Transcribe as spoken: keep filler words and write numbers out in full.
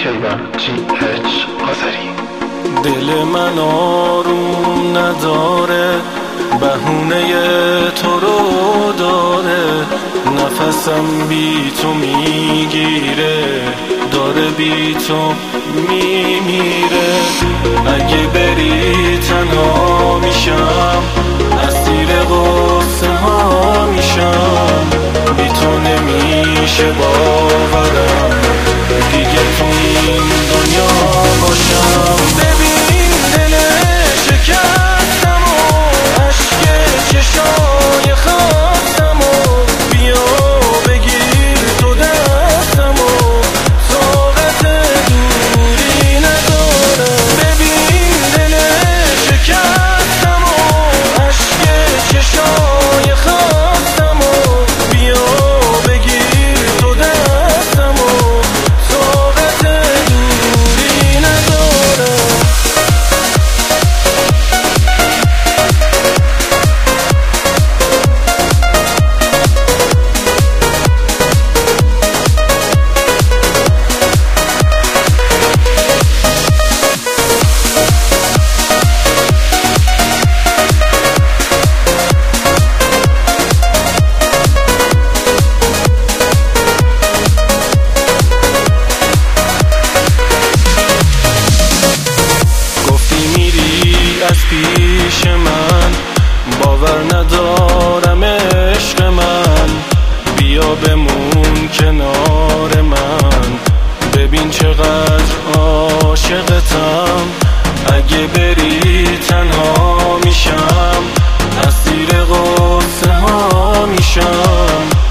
کیوان جی اچ آذری. دل من آروم نداره، بهونه تو رو داره، نفسم بی تو میگیره، داره بی تو میمیره. اگه بری تنها میشم، اسیر غصه ها میشم، بی تو نمیشه باورم دیگه تو این دنیا باشم. ببین دل شکستم و عشق چشای خستم و بیا بگیر تو دستم و طاقت دوری ندارم. ببین دل شکستم و عشق چشای خستم و بیا بگیر تو دستم و طاقت دوری ندارم. از پیش من باور ندارم عشق من، بیا بمون کنار من، ببین چقدر عاشقتم. اگه بری تنها میشم، اسیر غصه ها میشم،